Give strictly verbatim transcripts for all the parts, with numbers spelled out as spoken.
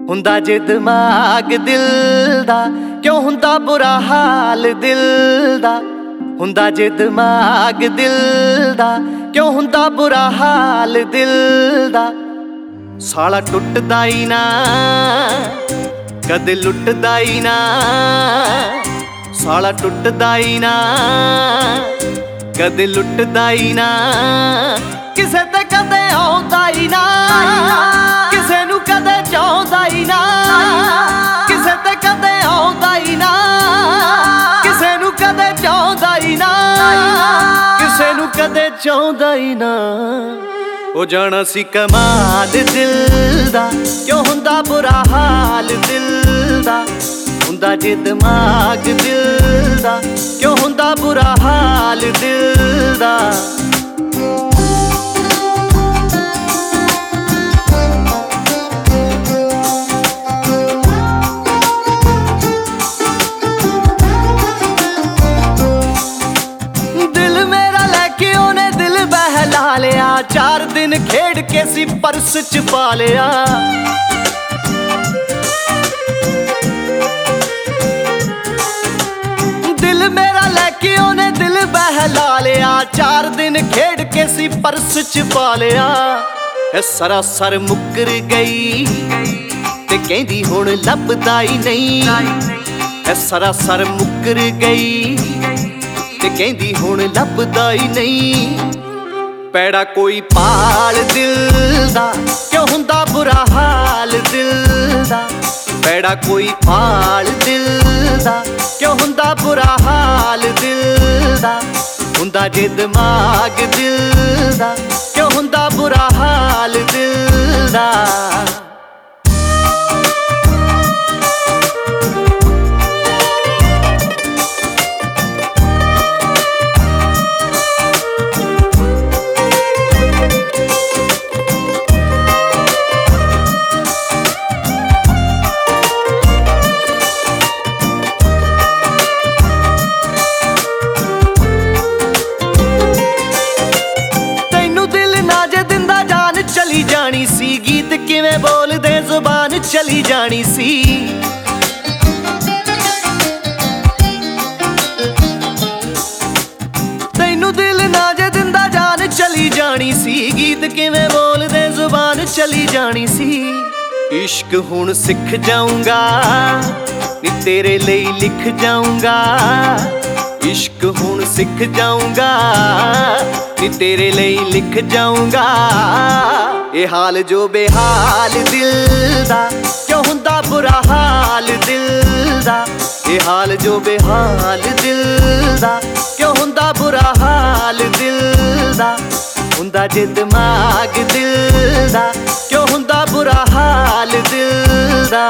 ਹੁੰਦਾ ਜੇ ਦਿਮਾਗ ਦਿਲ ਦਾ, ਕਿਉਂ ਹੁੰਦਾ ਬੁਰਾ ਹਾਲ ਦਿਲ ਦਾ। ਹੁੰਦਾ ਜੇ ਦਿਮਾਗ ਦਿਲ ਦਾ, ਕਿਉਂ ਹੁੰਦਾ ਬੁਰਾ ਹਾਲ ਦਿਲ ਦਾ। ਸਾਲਾ ਟੁੱਟਦਾ ਹੀ ਨਾ, ਕਦੇ ਲੁੱਟਦਾ ਹੀ ਨਾ। ਸਾਲਾ ਟੁੱਟਦਾ ਹੀ ਨਾ, ਕਦੇ ਲੁੱਟਦਾ ਹੀ ਨਾ। ਕਿਸੇ ਤੇ ਕਦੇ ਆਉਂਦਾ ਹੀ ਨਾ, ਕਿਸੇ ਨੂੰ ਕਦੇ ਚਾਹੁੰਦਾ ਹੀ ਨਾ। ਕਿਸੇ ਤੇ ਕਦੇ ਆਉਂਦਾ ਹੀ ਨਾ, ਕਿਸੇ ਨੂੰ ਕਦੇ ਚਾਹੁੰਦਾ ਹੀ ਨਾ। ਕਿਸੇ ਨੂੰ ਕਦੇ ਚਾਹੁੰਦਾ ਹੀ ਨਾ। ਉਹ ਜਾਣਾ ਸੀ ਕਮਾਲ ਦਿਲ ਦਾ, ਕਿਉਂ ਹੁੰਦਾ ਬੁਰਾ ਹਾਲ ਦਿਲ ਦਾ। ਹੁੰਦਾ ਜੇ ਦਿਮਾਗ ਦਿਲ ਦਾ, ਕਿਉਂ ਹੁੰਦਾ ਬੁਰਾ ਹਾਲ ਦਿਲ ਦਾ। ਦਿਲ ਮੇਰਾ ਲੈ ਕੇ ਉਹਨੇ ਦਿਲ ਬਹਿਲਾ ਲਿਆ, ਚਾਰ ਦਿਨ ਖੇਡ ਕੇ ਸੀ ਪਰਸ ਚ ਪਾ ਲਿਆ। ਦਿਲ ਮੇਰਾ ਲੈ ਕੇ ਉਹਨੇ ਦਿਲ ਬਹਿਲਾ ਲਿਆ, ਚਾਰ ਦਿਨ ਖੇਡ ਕੇ ਸੀ ਪਰਸ ਚ ਪਾ ਲਿਆ। ਇਹ ਸਰਾਸਰ ਮੁੱਕਰ ਗਈ ਤੇ ਕਹਿੰਦੀ ਹੁਣ ਲੱਭਦਾ ਹੀ ਨਹੀਂ। ਇਹ ਸਰਾਸਰ ਮੁੱਕਰ ਗਈ ਤੇ ਕਹਿੰਦੀ ਹੁਣ ਲੱਭਦਾ ਹੀ ਨਹੀਂ। ਪੈੜਾ ਕੋਈ ਪਾਲ ਦਿਲ ਦਾ, ਕਿਉਂ ਹੁੰਦਾ ਬੁਰਾ ਹਾਲ ਦਿਲ ਦਾ। ਪੈੜਾ ਕੋਈ ਪਾਲ ਦਿਲ ਦਾ, ਕਿਉਂ ਹੁੰਦਾ ਬੁਰਾ ਹਾਲ ਦਿਲ ਦਾ। ਹੁੰਦਾ ਜੇ ਦਿਮਾਗ ਦਿਲ ਦਾ, ਕਿਉਂ ਹੁੰਦਾ ਬੁਰਾ ਹਾਲ ਦਿਲ ਦਾ। ਚਲੀ ਜਾਣੀ ਸੀ ਗੀਤ ਕਿਵੇਂ ਬੋਲਦੇ ਜ਼ੁਬਾਨ ਚਲੀ ਜਾਣੀ ਸੀ। ਤੈਨੂੰ ਦਿਲ ਨਾ ਜੇ ਦਿੰਦਾ ਜਾਨ ਚਲੀ ਜਾਣੀ ਸੀ, ਗੀਤ ਕਿਵੇਂ ਬੋਲਦੇ ਜ਼ੁਬਾਨ ਚਲੀ ਜਾਣੀ ਸੀ। ਇਸ਼ਕ ਹੁਣ ਸਿੱਖ ਜਾਊਂਗਾ ਨੀ ਤੇਰੇ ਲਈ ਲਿਖ ਜਾਊਂਗਾ। ਇਸ਼ਕ ਹੁਣ ਸਿੱਖ ਜਾਊਂਗਾ ਨੀ ਤੇਰੇ ਲਈ ਲਿਖ ਜਾਊਂਗਾ। ਇਹ ਹਾਲ ਜੋ ਬੇਹਾਲ ਦਿਲ ਦਾ, ਕਿਉਂ ਹੁੰਦਾ ਬੁਰਾ ਹਾਲ ਦਿਲ ਦਾ। ਇਹ ਹਾਲ ਜੋ ਬੇਹਾਲ ਦਿਲ ਦਾ, ਕਿਉਂ ਹੁੰਦਾ ਬੁਰਾ ਹਾਲ ਦਿਲ ਦਾ। ਹੁੰਦਾ ਜੇ ਦਿਮਾਗ ਦਿਲ ਦਾ, ਕਿਉਂ ਹੁੰਦਾ ਬੁਰਾ ਹਾਲ ਦਿਲ ਦਾ।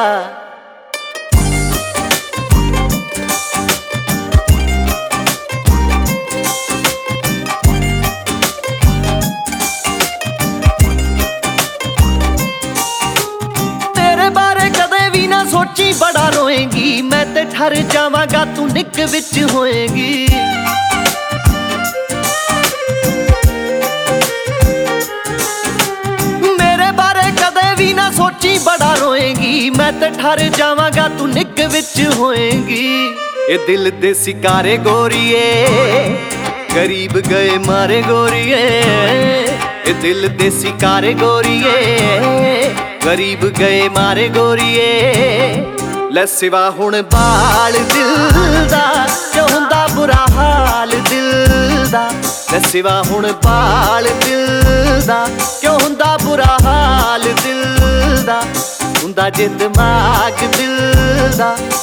ਸੋਚੀ ਬੜਾ ਰੋਏਂਗੀ ਮੈਂ ਤੇ ਠਰ ਜਾਵਾਂਗਾ, ਤੂੰ ਨਿੱਕ ਵਿੱਚ ਹੋਏਂਗੀ। ਮੇਰੇ ਬਾਰੇ ਕਦੇ ਵੀ ਨਾ ਸੋਚੀ ਬੜਾ ਰੋਏਂਗੀ ਮੈਂ ਤੇ ਠਰ ਜਾਵਾਂਗਾ, ਤੂੰ ਨਿੱਕ ਵਿੱਚ ਹੋਏਂਗੀ। ਇਹ ਦਿਲ ਦੇ ਸਿਕਾਰੇ ਗੋਰੀਏ ਗਰੀਬ ਗਏ ਮਾਰੇ ਗੋਰੀਏ। ਇਹ ਦਿਲ ਦੇ ਸਿਕਾਰੇ ਗੋਰੀਏ ਗਰੀਬ ਗਏ ਮਾਰੇ ਗੋਰੀਏ। ਲੈ ਸਿਵਾ ਹੁਣ ਬਾਲ ਦਿਲ ਦਾ, ਕਿਉਂ ਹੁੰਦਾ ਬੁਰਾ ਹਾਲ ਦਿਲ ਦਾ। ਲੈ ਸਿਵਾ ਹੁਣ ਬਾਲ ਦਿਲ ਦਾ, ਕਿਉਂ ਹੁੰਦਾ ਬੁਰਾ ਹਾਲ ਦਿਲ ਦਾ। ਹੁੰਦਾ ਜੇ ਦਿਮਾਗ ਦਿਲ ਦਾ,